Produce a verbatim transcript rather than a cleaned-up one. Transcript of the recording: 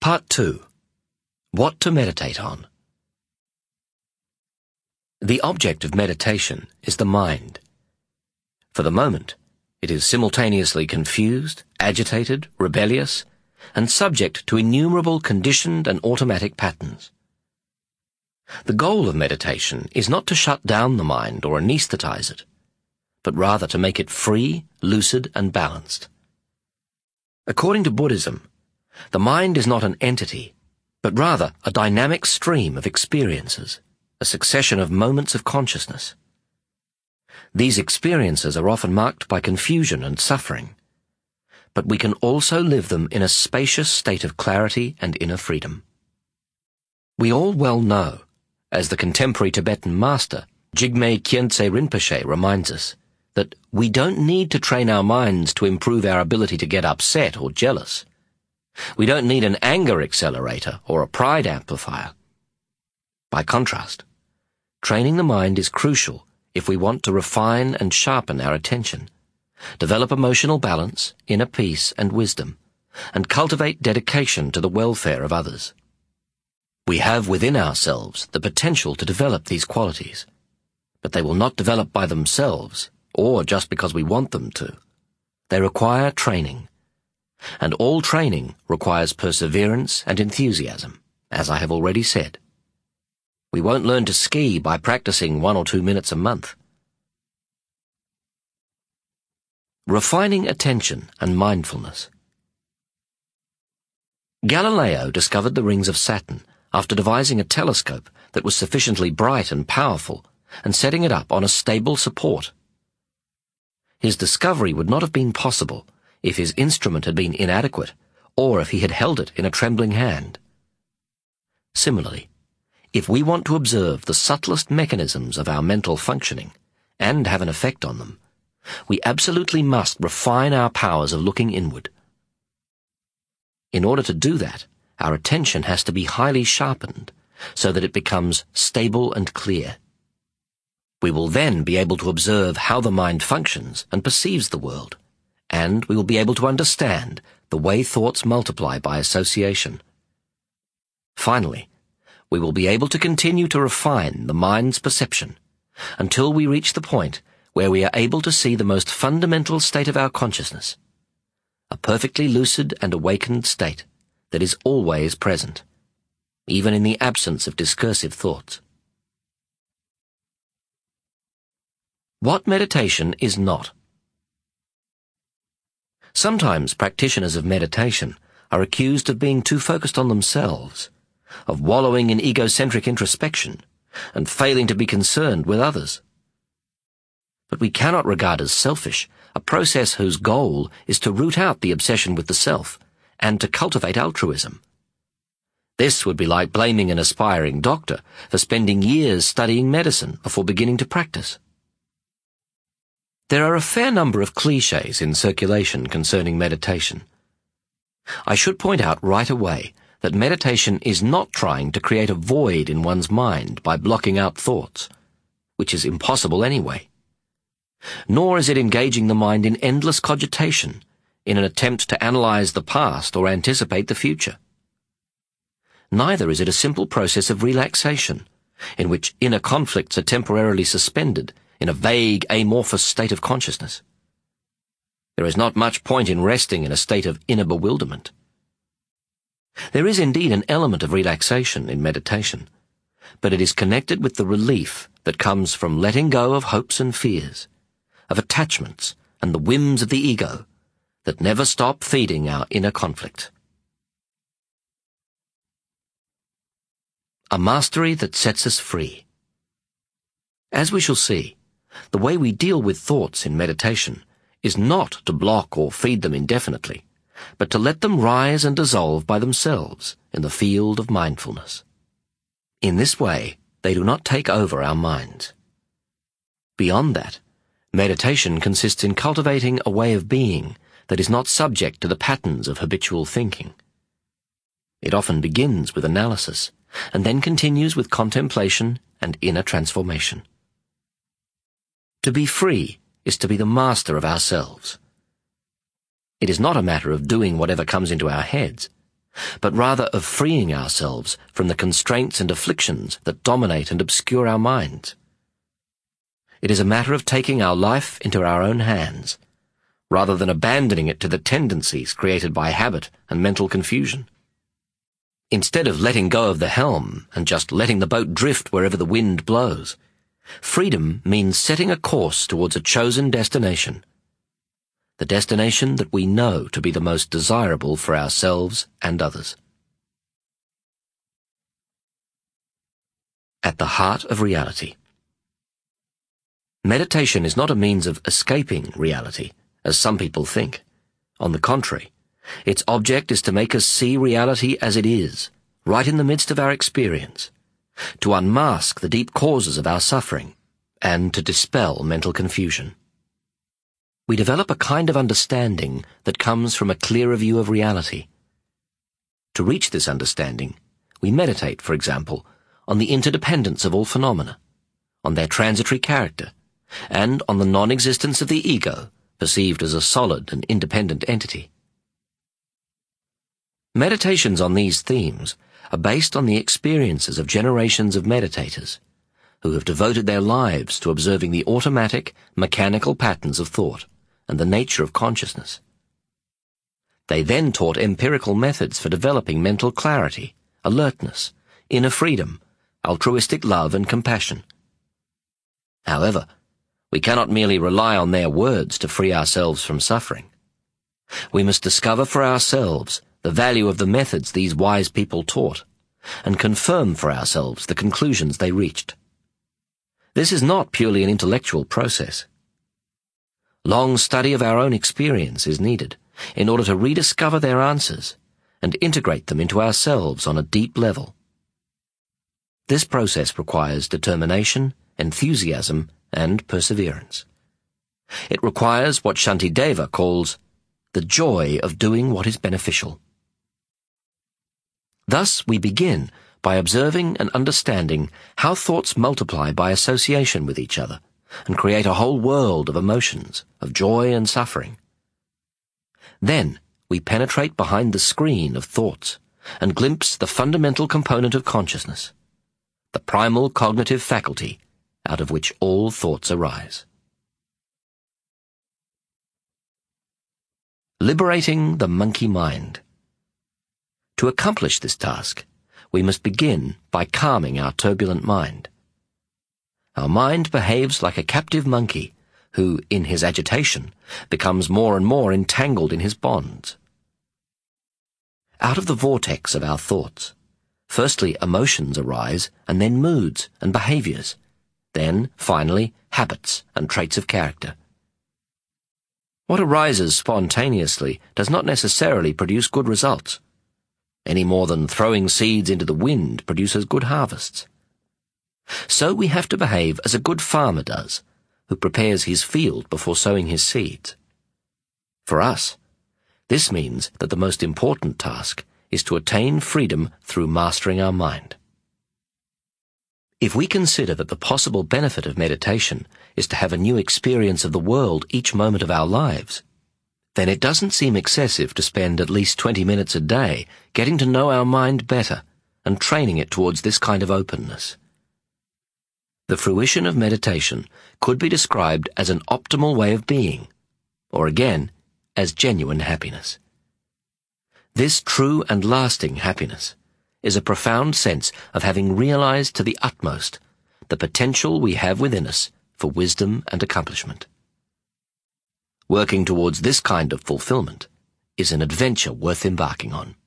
Part two. What to meditate on. The object of meditation is the mind. For the moment, it is simultaneously confused, agitated, rebellious, and subject to innumerable conditioned and automatic patterns. The goal of meditation is not to shut down the mind or anesthetize it, but rather to make it free, lucid, and balanced. According to Buddhism, the mind is not an entity, but rather a dynamic stream of experiences, a succession of moments of consciousness. These experiences are often marked by confusion and suffering, but we can also live them in a spacious state of clarity and inner freedom. We all well know, as the contemporary Tibetan master, Jigme Khyentse Rinpoche, reminds us, that we don't need to train our minds to improve our ability to get upset or jealous. We don't need an anger accelerator or a pride amplifier. By contrast, training the mind is crucial if we want to refine and sharpen our attention, develop emotional balance, inner peace and wisdom, and cultivate dedication to the welfare of others. We have within ourselves the potential to develop these qualities, but they will not develop by themselves or just because we want them to. They require training. And all training requires perseverance and enthusiasm, as I have already said. We won't learn to ski by practicing one or two minutes a month. Refining attention and mindfulness. Galileo discovered the rings of Saturn after devising a telescope that was sufficiently bright and powerful and setting it up on a stable support. His discovery would not have been possible if his instrument had been inadequate, or if he had held it in a trembling hand. Similarly, if we want to observe the subtlest mechanisms of our mental functioning, and have an effect on them, we absolutely must refine our powers of looking inward. In order to do that, our attention has to be highly sharpened, so that it becomes stable and clear. We will then be able to observe how the mind functions and perceives the world, and we will be able to understand the way thoughts multiply by association. Finally, we will be able to continue to refine the mind's perception until we reach the point where we are able to see the most fundamental state of our consciousness, a perfectly lucid and awakened state that is always present, even in the absence of discursive thoughts. What meditation is not. Sometimes practitioners of meditation are accused of being too focused on themselves, of wallowing in egocentric introspection, and failing to be concerned with others. But we cannot regard as selfish a process whose goal is to root out the obsession with the self and to cultivate altruism. This would be like blaming an aspiring doctor for spending years studying medicine before beginning to practice. There are a fair number of cliches in circulation concerning meditation. I should point out right away that meditation is not trying to create a void in one's mind by blocking out thoughts, which is impossible anyway. Nor is it engaging the mind in endless cogitation in an attempt to analyze the past or anticipate the future. Neither is it a simple process of relaxation, in which inner conflicts are temporarily suspended in a vague, amorphous state of consciousness. There is not much point in resting in a state of inner bewilderment. There is indeed an element of relaxation in meditation, but it is connected with the relief that comes from letting go of hopes and fears, of attachments and the whims of the ego that never stop feeding our inner conflict. A mastery that sets us free. As we shall see, the way we deal with thoughts in meditation is not to block or feed them indefinitely, but to let them rise and dissolve by themselves in the field of mindfulness. In this way, they do not take over our minds. Beyond that, meditation consists in cultivating a way of being that is not subject to the patterns of habitual thinking. It often begins with analysis, and then continues with contemplation and inner transformation. To be free is to be the master of ourselves. It is not a matter of doing whatever comes into our heads, but rather of freeing ourselves from the constraints and afflictions that dominate and obscure our minds. It is a matter of taking our life into our own hands, rather than abandoning it to the tendencies created by habit and mental confusion. Instead of letting go of the helm and just letting the boat drift wherever the wind blows, freedom means setting a course towards a chosen destination, the destination that we know to be the most desirable for ourselves and others. At the heart of reality. Meditation is not a means of escaping reality, as some people think. On the contrary, its object is to make us see reality as it is, right in the midst of our experience, to unmask the deep causes of our suffering, and to dispel mental confusion. We develop a kind of understanding that comes from a clearer view of reality. To reach this understanding, we meditate, for example, on the interdependence of all phenomena, on their transitory character, and on the non-existence of the ego, perceived as a solid and independent entity. Meditations on these themes are based on the experiences of generations of meditators who have devoted their lives to observing the automatic, mechanical patterns of thought and the nature of consciousness. They then taught empirical methods for developing mental clarity, alertness, inner freedom, altruistic love and compassion. However, we cannot merely rely on their words to free ourselves from suffering. We must discover for ourselves the value of the methods these wise people taught, and confirm for ourselves the conclusions they reached. This is not purely an intellectual process. Long study of our own experience is needed in order to rediscover their answers and integrate them into ourselves on a deep level. This process requires determination, enthusiasm, and perseverance. It requires what Shantideva calls the joy of doing what is beneficial. Thus we begin by observing and understanding how thoughts multiply by association with each other and create a whole world of emotions, of joy and suffering. Then we penetrate behind the screen of thoughts and glimpse the fundamental component of consciousness, the primal cognitive faculty out of which all thoughts arise. Liberating the monkey mind. To accomplish this task, we must begin by calming our turbulent mind. Our mind behaves like a captive monkey who, in his agitation, becomes more and more entangled in his bonds. Out of the vortex of our thoughts, firstly emotions arise, and then moods and behaviors, then, finally, habits and traits of character. What arises spontaneously does not necessarily produce good results, any more than throwing seeds into the wind produces good harvests. So we have to behave as a good farmer does, who prepares his field before sowing his seeds. For us, this means that the most important task is to attain freedom through mastering our mind. If we consider that the possible benefit of meditation is to have a new experience of the world each moment of our lives, then it doesn't seem excessive to spend at least twenty minutes a day getting to know our mind better and training it towards this kind of openness. The fruition of meditation could be described as an optimal way of being, or again, as genuine happiness. This true and lasting happiness is a profound sense of having realized to the utmost the potential we have within us for wisdom and accomplishment. Working towards this kind of fulfillment is an adventure worth embarking on.